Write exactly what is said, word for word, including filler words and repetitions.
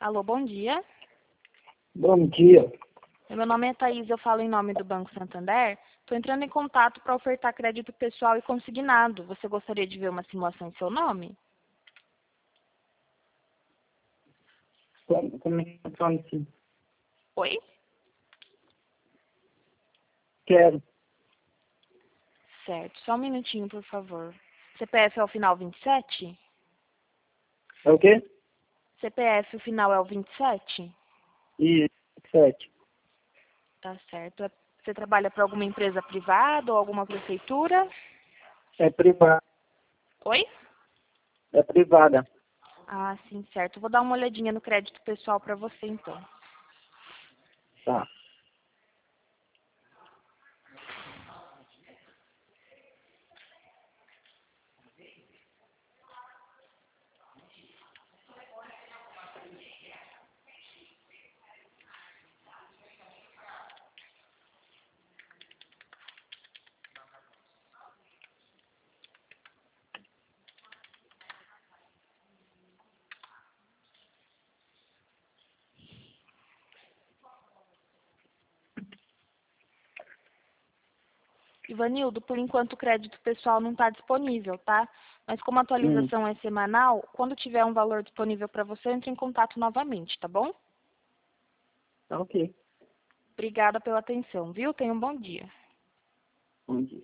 Alô, bom dia. Bom dia. Meu nome é Thaís, eu falo em nome do Banco Santander. Estou entrando em contato para ofertar crédito pessoal e consignado. Você gostaria de ver uma simulação em seu nome? Como, como é que funciona assim? Oi? Quero. Certo, só um minutinho, por favor. C P F é o final vinte e sete? É o quê? C P F, o final é o vinte e sete? E sete. Tá certo. Você trabalha para alguma empresa privada ou alguma prefeitura? É privada. Oi? É privada. Ah, sim, certo. Vou dar uma olhadinha no crédito pessoal para você, então. Tá. Ivanildo, por enquanto o crédito pessoal não está disponível, tá? Mas como a Hum. atualização é semanal, quando tiver um valor disponível para você, entre em contato novamente, tá bom? Tá ok. Obrigada pela atenção, viu? Tenha um bom dia. Bom dia.